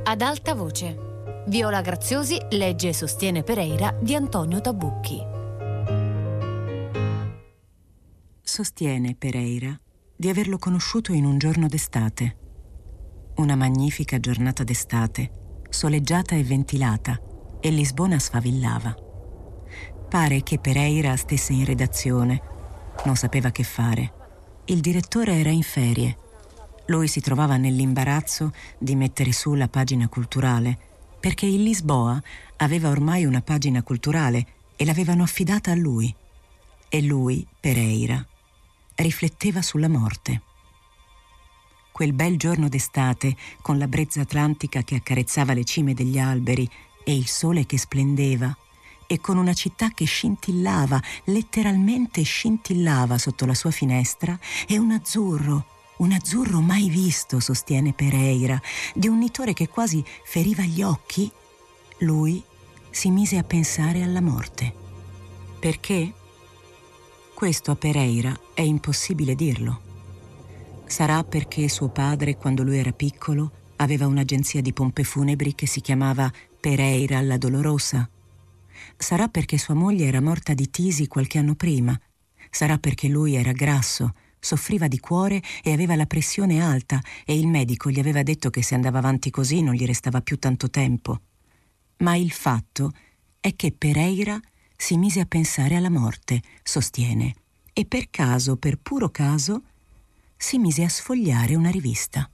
Ad alta voce. Viola Graziosi legge e sostiene Pereira di Antonio Tabucchi. Sostiene Pereira di averlo conosciuto in un giorno d'estate. Una magnifica giornata d'estate, soleggiata e ventilata, e Lisbona sfavillava. Pare che Pereira stesse in redazione. Non sapeva che fare. Il direttore era in ferie. Lui si trovava nell'imbarazzo di mettere su la pagina culturale, perché il Lisboa aveva ormai una pagina culturale e l'avevano affidata a lui. E lui, Pereira, rifletteva sulla morte. Quel bel giorno d'estate, con la brezza atlantica che accarezzava le cime degli alberi e il sole che splendeva, e con una città che scintillava, letteralmente scintillava sotto la sua finestra, e un azzurro mai visto, sostiene Pereira, di un nitore che quasi feriva gli occhi, lui si mise a pensare alla morte. Perché? Questo a Pereira è impossibile dirlo. Sarà perché suo padre, quando lui era piccolo, aveva un'agenzia di pompe funebri che si chiamava Pereira la Dolorosa. Sarà perché sua moglie era morta di tisi qualche anno prima. Sarà perché lui era grasso, soffriva di cuore e aveva la pressione alta e il medico gli aveva detto che se andava avanti così non gli restava più tanto tempo. Ma il fatto è che Pereira si mise a pensare alla morte, sostiene, e per caso, per puro caso, si mise a sfogliare una rivista.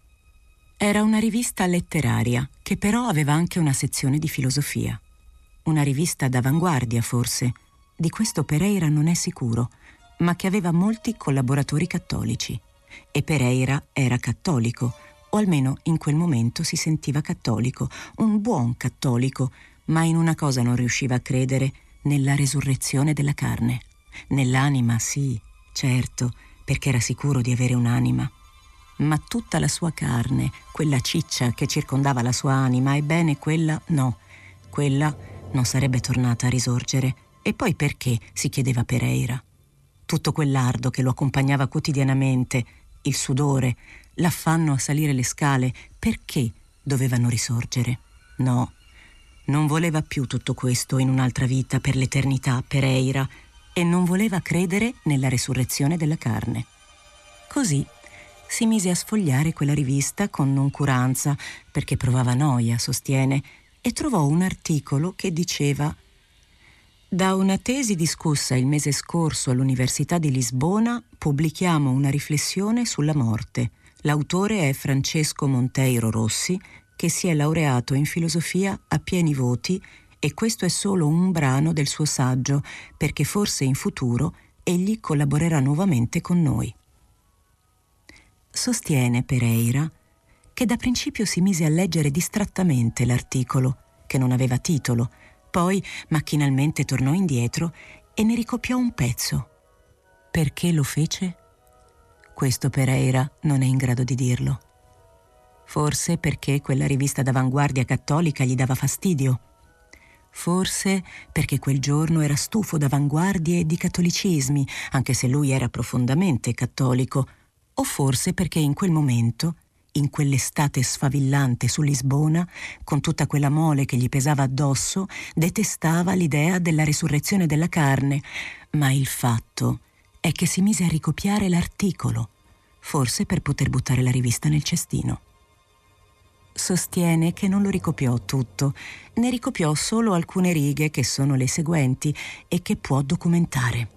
Era una rivista letteraria, che però aveva anche una sezione di filosofia. Una rivista d'avanguardia, forse. Di questo Pereira non è sicuro, ma che aveva molti collaboratori cattolici. E Pereira era cattolico, o almeno in quel momento si sentiva cattolico, un buon cattolico, ma in una cosa non riusciva a credere: nella resurrezione della carne. Nell'anima, sì, certo, perché era sicuro di avere un'anima. Ma tutta la sua carne, quella ciccia che circondava la sua anima, ebbene quella no, quella non sarebbe tornata a risorgere. E poi perché, si chiedeva Pereira? Tutto quell'ardo che lo accompagnava quotidianamente, il sudore, l'affanno a salire le scale, perché dovevano risorgere? No, non voleva più tutto questo in un'altra vita per l'eternità, Pereira, e non voleva credere nella resurrezione della carne. Così si mise a sfogliare quella rivista con noncuranza, perché provava noia, sostiene, e trovò un articolo che diceva: da una tesi discussa il mese scorso all'Università di Lisbona pubblichiamo una riflessione sulla morte. L'autore è Francesco Monteiro Rossi, che si è laureato in filosofia a pieni voti, e questo è solo un brano del suo saggio, perché forse in futuro egli collaborerà nuovamente con noi. Sostiene Pereira che da principio si mise a leggere distrattamente l'articolo, che non aveva titolo, poi macchinalmente tornò indietro e ne ricopiò un pezzo. Perché lo fece? Questo Pereira non è in grado di dirlo. Forse perché quella rivista d'avanguardia cattolica gli dava fastidio. Forse perché quel giorno era stufo d'avanguardie e di cattolicismi, anche se lui era profondamente cattolico. O forse perché in quel momento, in quell'estate sfavillante su Lisbona, con tutta quella mole che gli pesava addosso, detestava l'idea della resurrezione della carne. Ma il fatto è che si mise a ricopiare l'articolo, forse per poter buttare la rivista nel cestino. Sostiene che non lo ricopiò tutto, ne ricopiò solo alcune righe che sono le seguenti e che può documentare.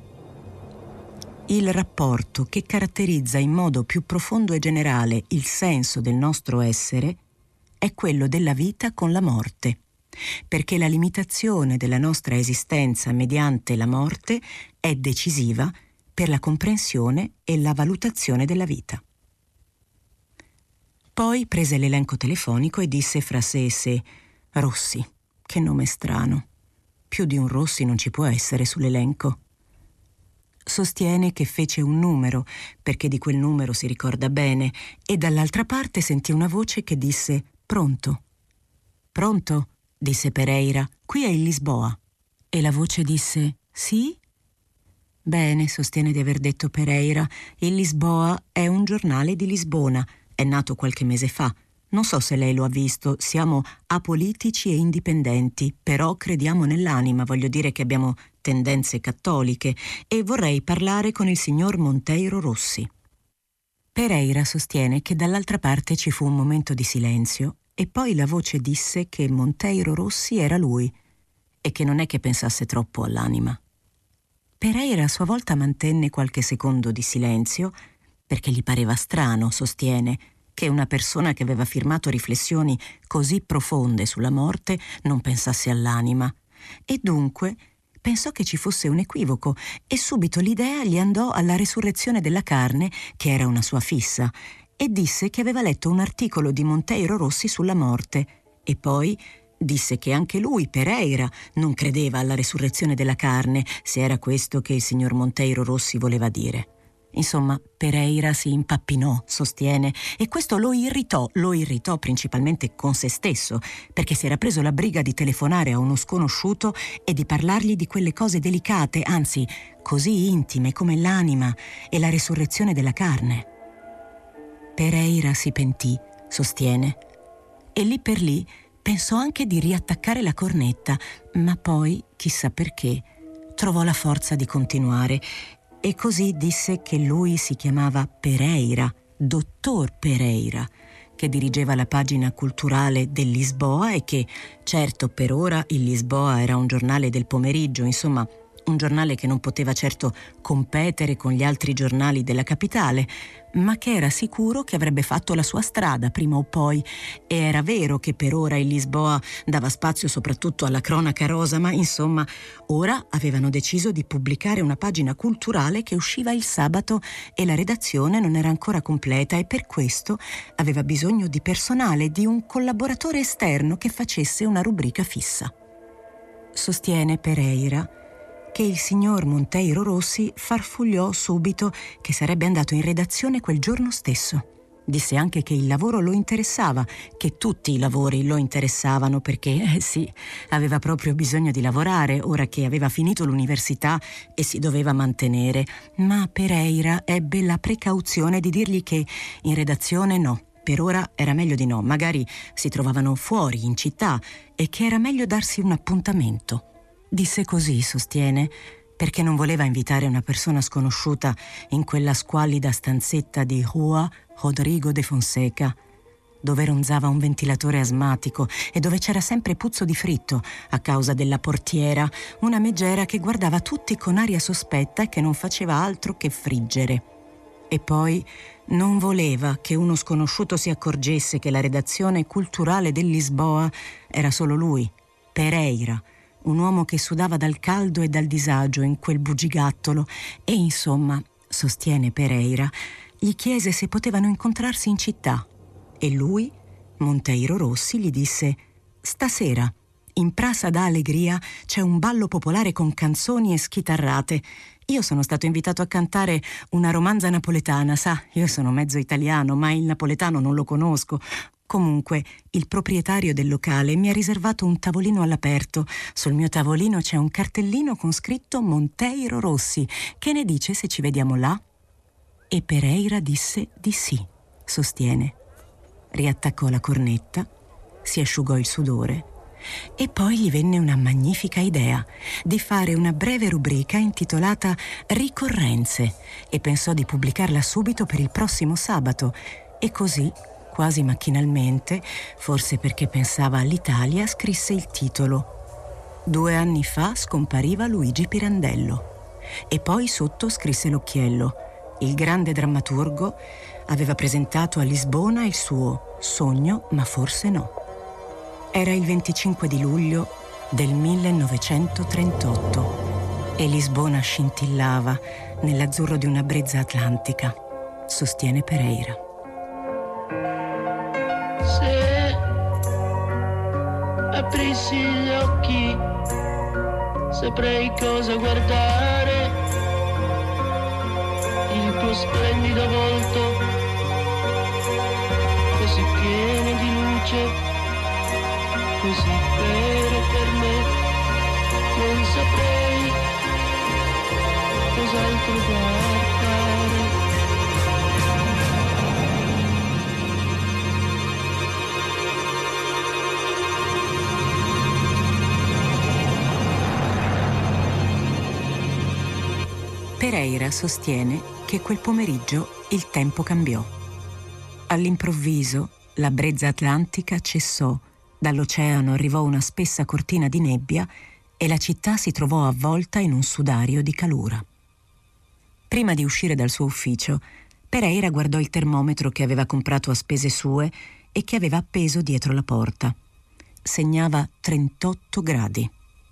Il rapporto che caratterizza in modo più profondo e generale il senso del nostro essere è quello della vita con la morte, perché la limitazione della nostra esistenza mediante la morte è decisiva per la comprensione e la valutazione della vita. Poi prese l'elenco telefonico e disse fra sé e sé: Rossi, che nome strano. Più di un Rossi non ci può essere sull'elenco. Sostiene che fece un numero, perché di quel numero si ricorda bene, e dall'altra parte sentì una voce che disse: pronto. Pronto? Disse Pereira, qui è il Lisboa. E la voce disse: sì? Bene, sostiene di aver detto Pereira, il Lisboa è un giornale di Lisbona, è nato qualche mese fa, Non so se lei lo ha visto, siamo apolitici e indipendenti, però crediamo nell'anima, voglio dire che abbiamo tendenze cattoliche, e vorrei parlare con il signor Monteiro Rossi. Pereira sostiene che dall'altra parte ci fu un momento di silenzio e poi la voce disse che Monteiro Rossi era lui e che non è che pensasse troppo all'anima. Pereira a sua volta mantenne qualche secondo di silenzio perché gli pareva strano, sostiene, che una persona che aveva firmato riflessioni così profonde sulla morte non pensasse all'anima. E dunque pensò che ci fosse un equivoco e subito l'idea gli andò alla resurrezione della carne, che era una sua fissa, e disse che aveva letto un articolo di Monteiro Rossi sulla morte. E poi disse che anche lui, Pereira, non credeva alla resurrezione della carne, se era questo che il signor Monteiro Rossi voleva dire. Insomma, Pereira si impappinò, sostiene, e questo lo irritò principalmente con se stesso, perché si era preso la briga di telefonare a uno sconosciuto e di parlargli di quelle cose delicate, anzi così intime come l'anima e la resurrezione della carne. Pereira si pentì, sostiene, e lì per lì pensò anche di riattaccare la cornetta, ma poi, chissà perché, trovò la forza di continuare. E così disse che lui si chiamava Pereira, dottor Pereira, che dirigeva la pagina culturale del Lisboa e che, certo, per ora il Lisboa era un giornale del pomeriggio, insomma, un giornale che non poteva certo competere con gli altri giornali della capitale, ma che era sicuro che avrebbe fatto la sua strada prima o poi. E era vero che per ora il Lisboa dava spazio soprattutto alla cronaca rosa, ma insomma ora avevano deciso di pubblicare una pagina culturale che usciva il sabato e la redazione non era ancora completa e per questo aveva bisogno di personale, di un collaboratore esterno che facesse una rubrica fissa. Sostiene Pereira che il signor Monteiro Rossi farfugliò subito che sarebbe andato in redazione quel giorno stesso. Disse anche che il lavoro lo interessava, che tutti i lavori lo interessavano perché, sì, aveva proprio bisogno di lavorare ora che aveva finito l'università e si doveva mantenere. Ma Pereira ebbe la precauzione di dirgli che in redazione no. Per ora era meglio di no, magari si trovavano fuori, in città, e che era meglio darsi un appuntamento. Disse così, sostiene, perché non voleva invitare una persona sconosciuta in quella squallida stanzetta di Rua Rodrigo de Fonseca, dove ronzava un ventilatore asmatico e dove c'era sempre puzzo di fritto a causa della portiera, una megera che guardava tutti con aria sospetta e che non faceva altro che friggere. E poi non voleva che uno sconosciuto si accorgesse che la redazione culturale del Lisboa era solo lui, Pereira, un uomo che sudava dal caldo e dal disagio in quel bugigattolo e, insomma, sostiene Pereira, gli chiese se potevano incontrarsi in città e lui, Monteiro Rossi, gli disse: «Stasera, in Praça da Alegria c'è un ballo popolare con canzoni e schitarrate. Io sono stato invitato a cantare una romanza napoletana, sa, io sono mezzo italiano, ma il napoletano non lo conosco». Comunque, il proprietario del locale mi ha riservato un tavolino all'aperto. Sul mio tavolino c'è un cartellino con scritto Monteiro Rossi. Che ne dice se ci vediamo là? E Pereira disse di sì, sostiene. Riattaccò la cornetta, si asciugò il sudore e poi gli venne una magnifica idea di fare una breve rubrica intitolata Ricorrenze e pensò di pubblicarla subito per il prossimo sabato e così, quasi macchinalmente, forse perché pensava all'Italia, scrisse il titolo 2 anni fa scompariva Luigi Pirandello e poi sotto scrisse l'occhiello. Il grande drammaturgo aveva presentato a Lisbona il suo Sogno, ma forse no. Era il 25 di luglio del 1938 e Lisbona scintillava nell'azzurro di una brezza atlantica, sostiene Pereira. Se aprissi gli occhi saprei cosa guardare, il tuo splendido volto così pieno di luce, così vero per me, non saprei cos'altro guardare. Pereira sostiene che quel pomeriggio il tempo cambiò. All'improvviso la brezza atlantica cessò, dall'oceano arrivò una spessa cortina di nebbia e la città si trovò avvolta in un sudario di calura. Prima di uscire dal suo ufficio, Pereira guardò il termometro che aveva comprato a spese sue e che aveva appeso dietro la porta. Segnava 38 gradi.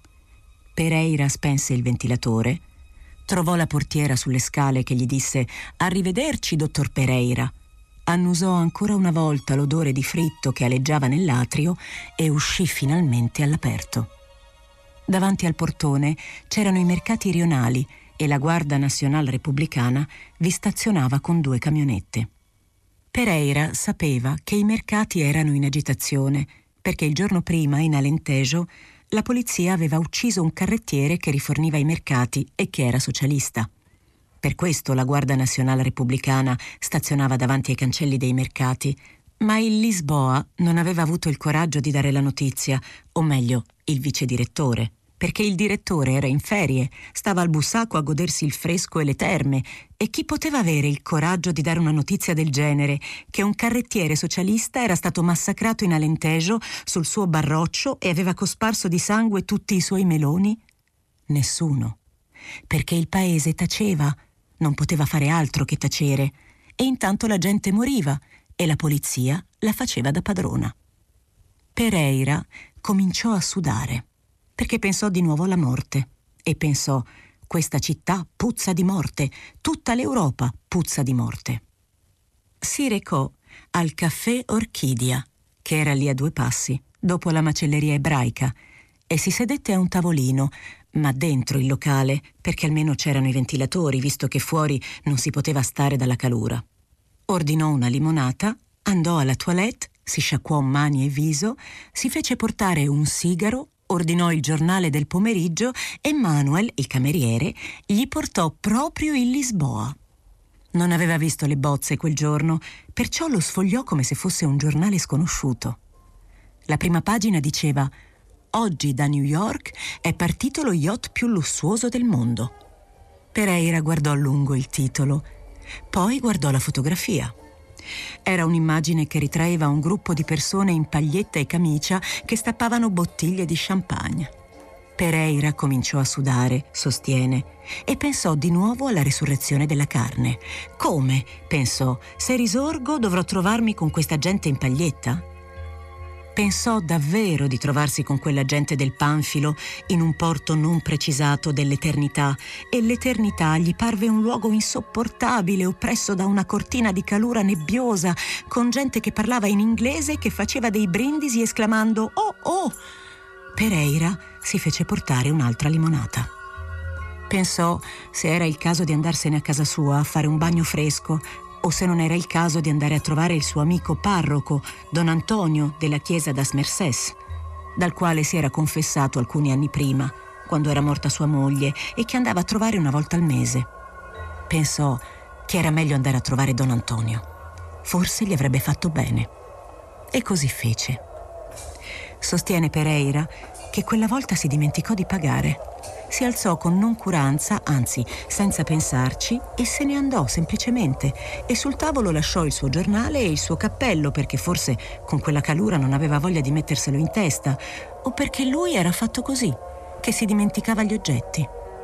Pereira spense il ventilatore, trovò la portiera sulle scale che gli disse «Arrivederci, dottor Pereira». Annusò ancora una volta l'odore di fritto che aleggiava nell'atrio e uscì finalmente all'aperto. Davanti al portone c'erano i mercati rionali e la Guardia Nazionale Repubblicana vi stazionava con 2 camionette. Pereira sapeva che i mercati erano in agitazione perché il giorno prima, in Alentejo, la polizia aveva ucciso un carrettiere che riforniva i mercati e che era socialista. Per questo la Guardia Nazionale Repubblicana stazionava davanti ai cancelli dei mercati, ma il Lisboa non aveva avuto il coraggio di dare la notizia, o meglio, il vicedirettore, perché il direttore era in ferie, stava al Bussaco a godersi il fresco e le terme, e chi poteva avere il coraggio di dare una notizia del genere, che un carrettiere socialista era stato massacrato in Alentejo sul suo barroccio e aveva cosparso di sangue tutti i suoi meloni? Nessuno, perché il paese taceva, non poteva fare altro che tacere, e intanto la gente moriva e la polizia la faceva da padrona. Pereira cominciò a sudare, perché pensò di nuovo alla morte e pensò: questa città puzza di morte, tutta l'Europa puzza di morte. Si recò al caffè Orchidia, che era lì a 2 passi, dopo la macelleria ebraica, e si sedette a un tavolino, ma dentro il locale, perché almeno c'erano i ventilatori, visto che fuori non si poteva stare dalla calura. Ordinò una limonata, andò alla toilette, si sciacquò mani e viso, si fece portare un sigaro, ordinò il giornale del pomeriggio e Manuel, il cameriere, gli portò proprio il Lisboa. Non aveva visto le bozze quel giorno, perciò lo sfogliò come se fosse un giornale sconosciuto. La prima pagina diceva: «Oggi da New York è partito lo yacht più lussuoso del mondo». Pereira guardò a lungo il titolo, poi guardò la fotografia. Era un'immagine che ritraeva un gruppo di persone in paglietta e camicia che stappavano bottiglie di champagne. Pereira cominciò a sudare, sostiene, e pensò di nuovo alla resurrezione della carne. Come? Pensò, se risorgo dovrò trovarmi con questa gente in paglietta? Pensò davvero di trovarsi con quella gente del Panfilo in un porto non precisato dell'eternità, e l'eternità gli parve un luogo insopportabile, oppresso da una cortina di calura nebbiosa, con gente che parlava in inglese e che faceva dei brindisi esclamando «Oh, oh!». Pereira si fece portare un'altra limonata. Pensò se era il caso di andarsene a casa sua a fare un bagno fresco, o se non era il caso di andare a trovare il suo amico parroco, Don Antonio, della chiesa das Mercés, dal quale si era confessato alcuni anni prima, quando era morta sua moglie, e che andava a trovare una volta al mese. Pensò che era meglio andare a trovare Don Antonio. Forse gli avrebbe fatto bene. E così fece. Sostiene Pereira che quella volta si dimenticò di pagare. Si alzò con noncuranza, anzi senza pensarci, e se ne andò semplicemente, e sul tavolo lasciò il suo giornale e il suo cappello, perché forse con quella calura non aveva voglia di metterselo in testa, o perché lui era fatto così, che si dimenticava gli oggetti.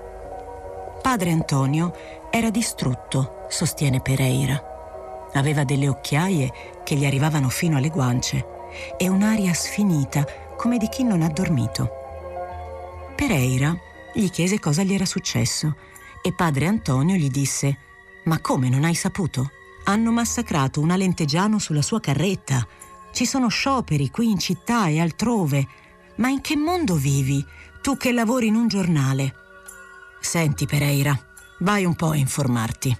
Padre Antonio era distrutto, sostiene Pereira. Aveva delle occhiaie che gli arrivavano fino alle guance e un'aria sfinita, come di chi non ha dormito. Pereira gli chiese cosa gli era successo e padre Antonio gli disse: «Ma come, non hai saputo? Hanno massacrato un alentegiano sulla sua carretta. Ci sono scioperi qui in città e altrove. Ma in che mondo vivi, tu che lavori in un giornale?» «Senti, Pereira, vai un po' a informarti».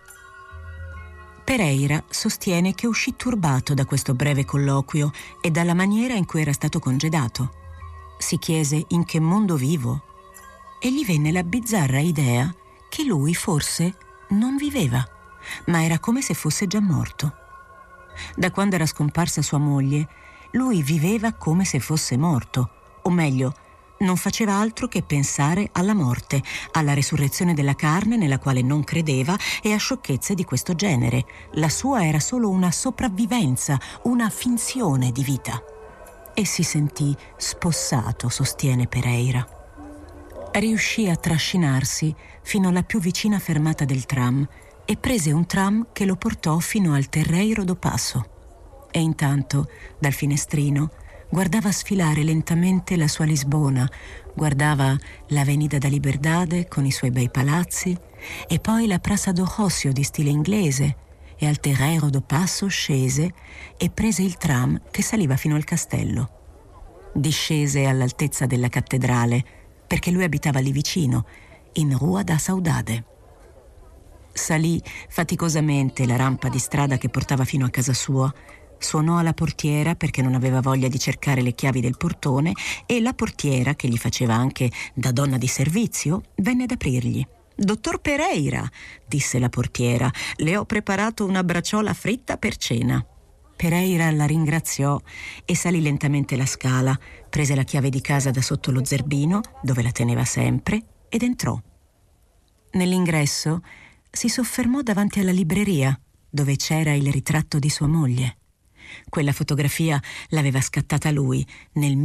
Pereira sostiene che uscì turbato da questo breve colloquio e dalla maniera in cui era stato congedato. Si chiese in che mondo vivo e gli venne la bizzarra idea che lui forse non viveva, ma era come se fosse già morto. Da quando era scomparsa sua moglie, lui viveva come se fosse morto, o meglio, Non faceva altro che pensare alla morte, alla resurrezione della carne nella quale non credeva e a sciocchezze di questo genere. La sua era solo una sopravvivenza, una finzione di vita. E si sentì spossato, sostiene Pereira. Riuscì a trascinarsi fino alla più vicina fermata del tram e prese un tram che lo portò fino al Terreiro do Passo. E intanto, dal finestrino, guardava sfilare lentamente la sua Lisbona, guardava la Avenida da Liberdade con i suoi bei palazzi e poi la Praça do Rossio di stile inglese, e al Terreiro do Passo scese e prese il tram che saliva fino al castello. Discese all'altezza della cattedrale perché lui abitava lì vicino, in Rua da Saudade. Salì faticosamente la rampa di strada che portava fino a casa sua, suonò alla portiera perché non aveva voglia di cercare le chiavi del portone e la portiera, che gli faceva anche da donna di servizio, venne ad aprirgli. «Dottor Pereira», disse la portiera, «le ho preparato una bracciola fritta per cena». Pereira la ringraziò e salì lentamente la scala, prese la chiave di casa da sotto lo zerbino, dove la teneva sempre, ed entrò. Nell'ingresso si soffermò davanti alla libreria, dove c'era il ritratto di sua moglie. Quella fotografia l'aveva scattata lui nel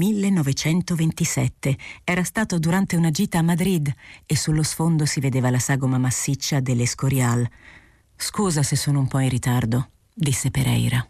1927. Era stato durante una gita a Madrid e sullo sfondo si vedeva la sagoma massiccia dell'Escorial. «Scusa se sono un po' in ritardo», disse Pereira.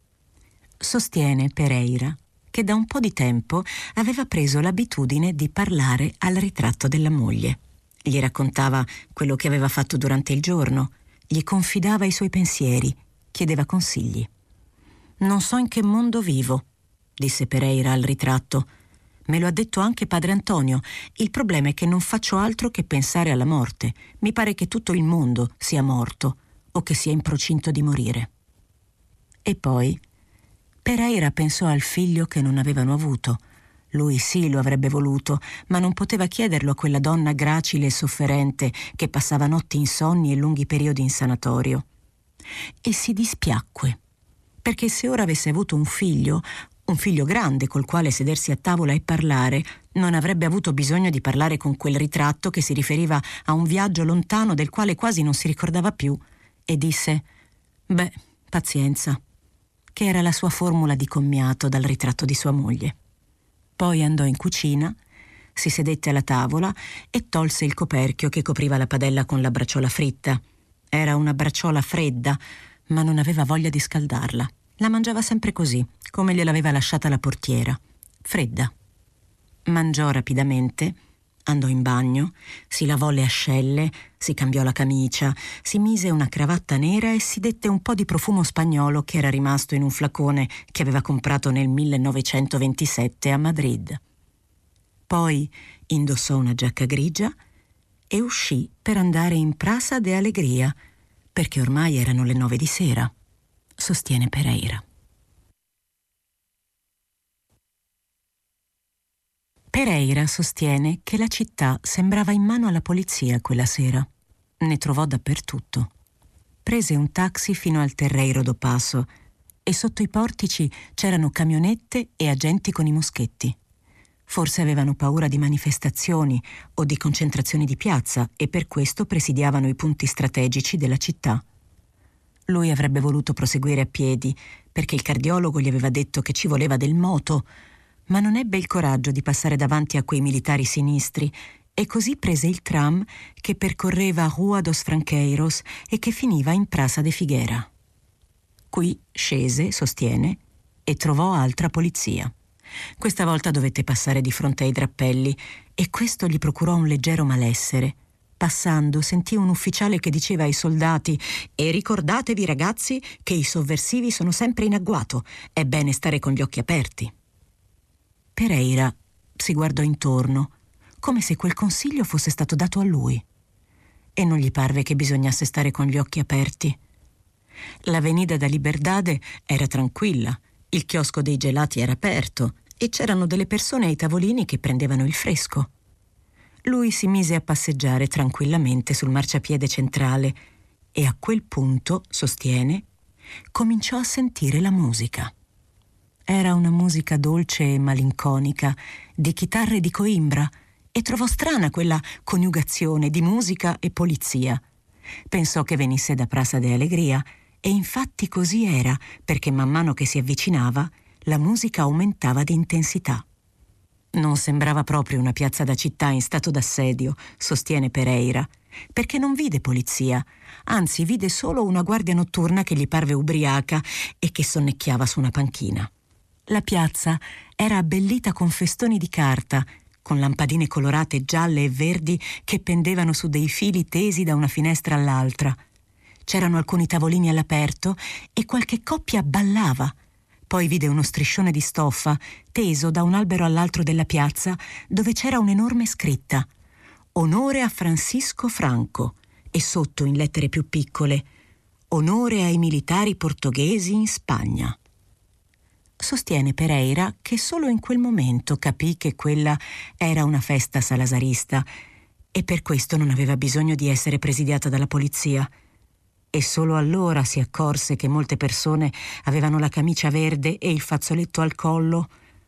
Sostiene Pereira che da un po' di tempo aveva preso l'abitudine di parlare al ritratto della moglie. Gli raccontava quello che aveva fatto durante il giorno, gli confidava i suoi pensieri, chiedeva consigli. «Non so in che mondo vivo», disse Pereira al ritratto. «Me lo ha detto anche padre Antonio. Il problema è che non faccio altro che pensare alla morte. Mi pare che tutto il mondo sia morto o che sia in procinto di morire». E poi Pereira pensò al figlio che non avevano avuto. Lui sì lo avrebbe voluto, ma non poteva chiederlo a quella donna gracile e sofferente che passava notti insonni e lunghi periodi in sanatorio. E si dispiacque, perché se ora avesse avuto un figlio grande col quale sedersi a tavola e parlare, non avrebbe avuto bisogno di parlare con quel ritratto che si riferiva a un viaggio lontano del quale quasi non si ricordava più, e disse: «Beh, pazienza», che era la sua formula di commiato dal ritratto di sua moglie. Poi andò in cucina, si sedette alla tavola e tolse il coperchio che copriva la padella con la bracciola fritta. Era una bracciola fredda, ma non aveva voglia di scaldarla. La mangiava sempre così, come gliel'aveva lasciata la portiera, fredda. Mangiò rapidamente, andò in bagno, si lavò le ascelle, si cambiò la camicia, si mise una cravatta nera e si dette un po' di profumo spagnolo che era rimasto in un flacone che aveva comprato nel 1927 a Madrid. Poi indossò una giacca grigia e uscì per andare in Praça de Alegria, perché ormai erano le 9 di sera, sostiene Pereira. Pereira sostiene che la città sembrava in mano alla polizia quella sera. Ne trovò dappertutto. Prese un taxi fino al Terreiro do Passo e sotto i portici c'erano camionette e agenti con i moschetti. Forse avevano paura di manifestazioni o di concentrazioni di piazza e per questo presidiavano i punti strategici della città. Lui avrebbe voluto proseguire a piedi perché il cardiologo gli aveva detto che ci voleva del moto, ma non ebbe il coraggio di passare davanti a quei militari sinistri e così prese il tram che percorreva Rua dos Franqueiros e che finiva in Praça de Figueira. Qui scese, sostiene, e trovò altra polizia. Questa volta dovette passare di fronte ai drappelli e questo gli procurò un leggero malessere. Passando sentì un ufficiale che diceva ai soldati: «E ricordatevi ragazzi che i sovversivi sono sempre in agguato, è bene stare con gli occhi aperti». Pereira si guardò intorno, come se quel consiglio fosse stato dato a lui, e non gli parve che bisognasse stare con gli occhi aperti. L'Avenida da Liberdade era tranquilla, il chiosco dei gelati era aperto e c'erano delle persone ai tavolini che prendevano il fresco. Lui si mise a passeggiare tranquillamente sul marciapiede centrale e a quel punto, sostiene, cominciò a sentire la musica. Era una musica dolce e malinconica, di chitarre di Coimbra, e trovò strana quella coniugazione di musica e polizia. Pensò che venisse da Praça de Alegria, e infatti così era, perché man mano che si avvicinava, la musica aumentava di intensità. Non sembrava proprio una piazza da città in stato d'assedio, sostiene Pereira, perché non vide polizia, anzi vide solo una guardia notturna che gli parve ubriaca e che sonnecchiava su una panchina. La piazza era abbellita con festoni di carta, con lampadine colorate gialle e verdi che pendevano su dei fili tesi da una finestra all'altra. C'erano alcuni tavolini all'aperto e qualche coppia ballava. Poi vide uno striscione di stoffa teso da un albero all'altro della piazza, dove c'era un'enorme scritta: Onore a Francisco Franco, e sotto in lettere più piccole: Onore ai militari portoghesi in Spagna. Sostiene Pereira che solo in quel momento capì che quella era una festa salazarista e per questo non aveva bisogno di essere presidiata dalla polizia. E solo allora si accorse che molte persone avevano la camicia verde e il fazzoletto al collo.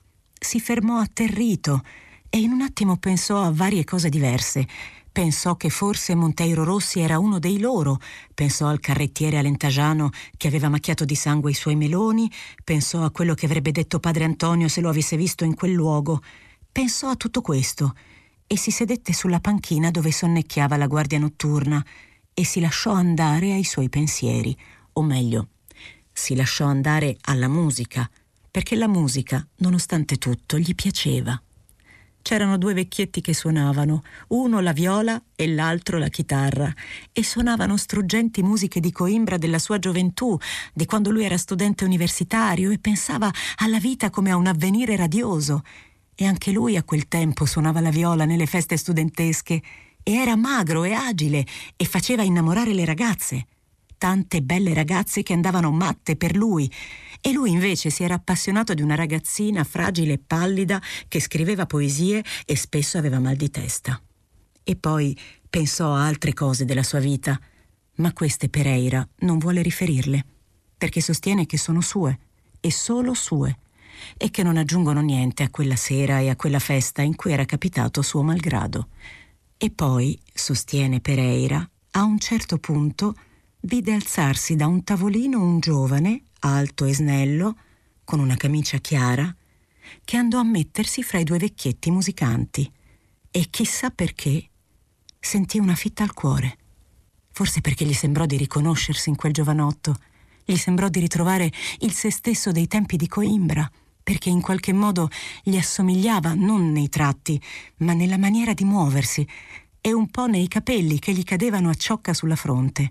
Si fermò atterrito e in un attimo pensò a varie cose diverse. Pensò che forse Monteiro Rossi era uno dei loro, pensò al carrettiere alentagiano che aveva macchiato di sangue i suoi meloni, pensò a quello che avrebbe detto padre Antonio se lo avesse visto in quel luogo. Pensò a tutto questo e si sedette sulla panchina dove sonnecchiava la guardia notturna e si lasciò andare ai suoi pensieri, o meglio, si lasciò andare alla musica, perché la musica, nonostante tutto, gli piaceva. C'erano due vecchietti che suonavano, uno la viola e l'altro la chitarra, e suonavano struggenti musiche di Coimbra della sua gioventù, di quando lui era studente universitario e pensava alla vita come a un avvenire radioso. E anche lui a quel tempo suonava la viola nelle feste studentesche e era magro e agile e faceva innamorare le ragazze. Tante belle ragazze che andavano matte per lui, e lui invece si era appassionato di una ragazzina fragile e pallida che scriveva poesie e spesso aveva mal di testa. E poi pensò a altre cose della sua vita, ma queste Pereira non vuole riferirle, perché sostiene che sono sue, e solo sue, e che non aggiungono niente a quella sera e a quella festa in cui era capitato suo malgrado. E poi, sostiene Pereira, a un certo punto vide alzarsi da un tavolino un giovane, alto e snello, con una camicia chiara, che andò a mettersi fra i due vecchietti musicanti e chissà perché sentì una fitta al cuore. Forse perché gli sembrò di riconoscersi in quel giovanotto, gli sembrò di ritrovare il se stesso dei tempi di Coimbra, perché in qualche modo gli assomigliava non nei tratti, ma nella maniera di muoversi e un po' nei capelli che gli cadevano a ciocca sulla fronte.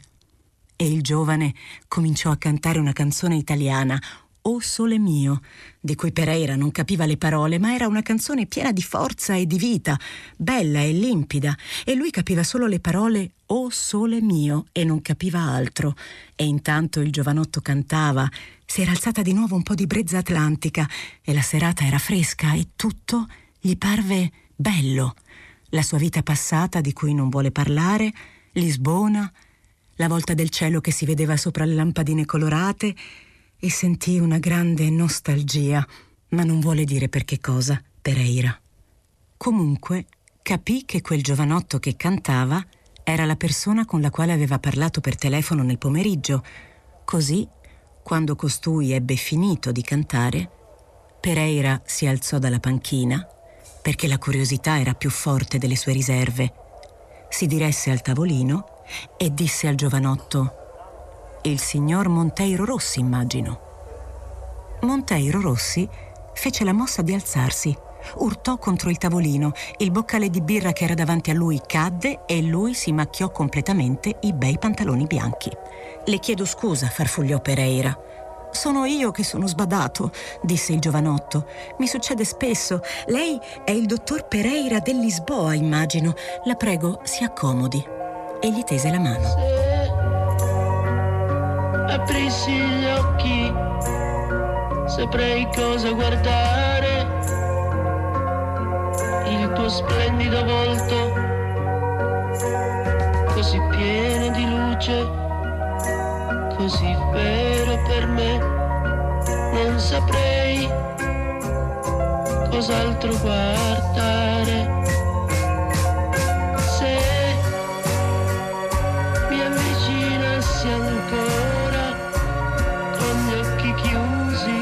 E il giovane cominciò a cantare una canzone italiana, O Sole Mio, di cui Pereira non capiva le parole, ma era una canzone piena di forza e di vita, bella e limpida, e lui capiva solo le parole O Sole Mio e non capiva altro. E intanto il giovanotto cantava, si era alzata di nuovo un po' di brezza atlantica e la serata era fresca e tutto gli parve bello. La sua vita passata di cui non vuole parlare, Lisbona, la volta del cielo che si vedeva sopra le lampadine colorate, e sentì una grande nostalgia, ma non vuole dire per che cosa, Pereira. Comunque capì che quel giovanotto che cantava era la persona con la quale aveva parlato per telefono nel pomeriggio. Così, quando costui ebbe finito di cantare, Pereira si alzò dalla panchina, perché la curiosità era più forte delle sue riserve. Si diresse al tavolino e disse al giovanotto: «Il signor Monteiro Rossi, immagino». Monteiro Rossi fece la mossa di alzarsi, urtò contro il tavolino, il boccale di birra che era davanti a lui cadde e lui si macchiò completamente i bei pantaloni bianchi. «Le chiedo scusa», farfugliò Pereira. «Sono io che sono sbadato», disse il giovanotto. «Mi succede spesso. Lei è il dottor Pereira del Lisboa, immagino. La prego, si accomodi». E gli tese la mano. Se aprissi gli occhi, saprei cosa guardare. Il tuo splendido volto, così pieno di luce, così vero per me. Non saprei cos'altro guardare. Se mi avvicinassi ancora con gli occhi chiusi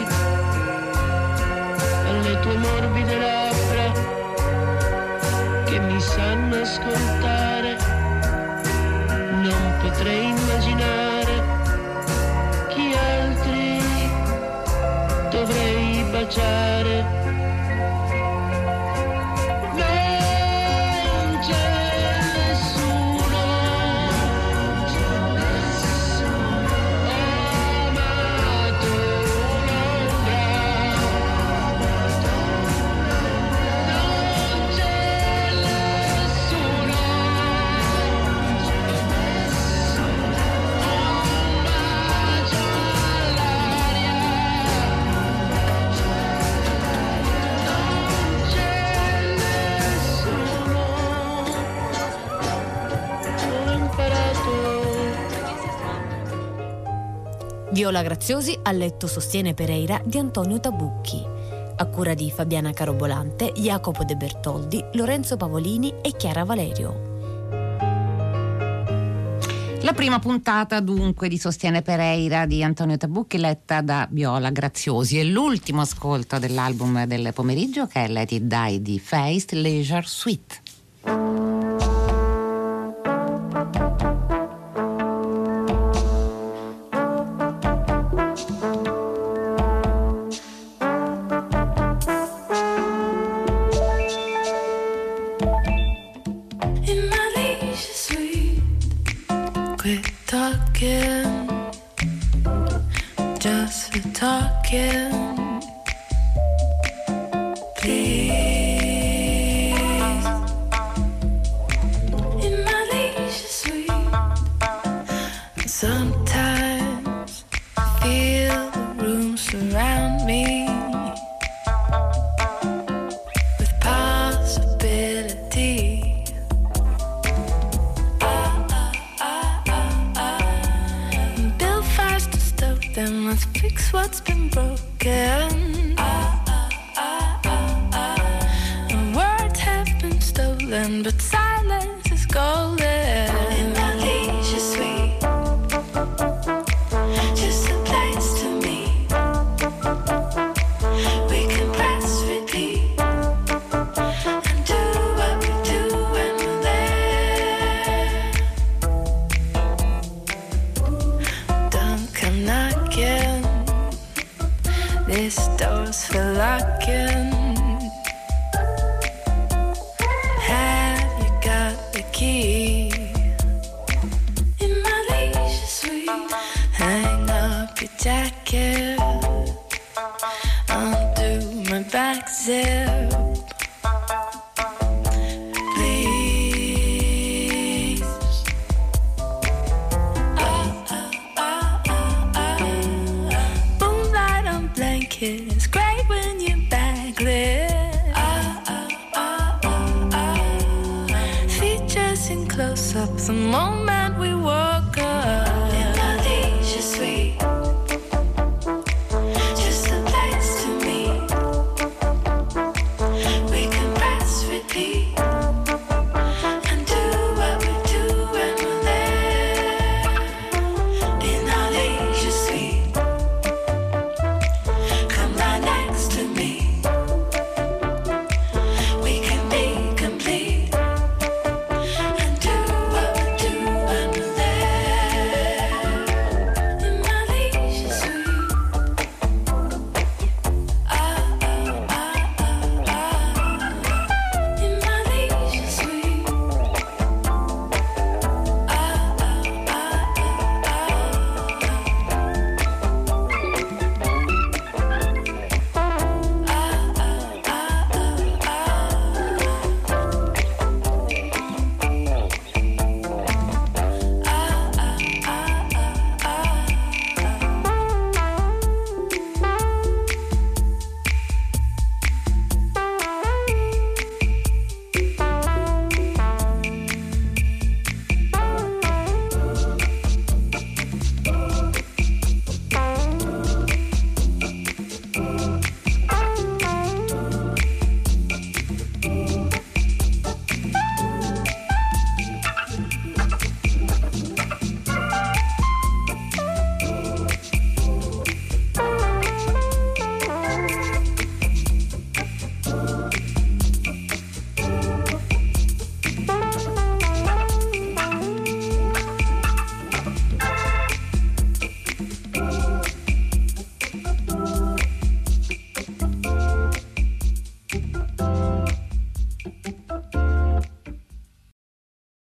alle tue morbide labbra che mi sanno ascoltare, non potrei immaginare chi altri dovrei baciare. Viola Graziosi a letto sostiene Pereira di Antonio Tabucchi, a cura di Fabiana Carobolante, Jacopo De Bertoldi, Lorenzo Pavolini e Chiara Valerio. La prima puntata dunque di Sostiene Pereira di Antonio Tabucchi, letta da Viola Graziosi, e l'ultimo ascolto dell'album del pomeriggio, che è Let It Die di Feist, Leisure Suite. Just for talking, please. In my leisure suite, sometimes I feel the room surround me with possibility. Build fires to stoke them, let's fix what's been broken. And words have been stolen, but silence is golden. In my leisure suite, just a place to meet. We can press repeat and do what we do when we're there. Don't come knocking, this door's for locking. Have you got the key? In my leisure suite, hang up your jacket, undo my back zip, please. Moonlight on blanket, it's great when you're backlit. Features in close-up, the moment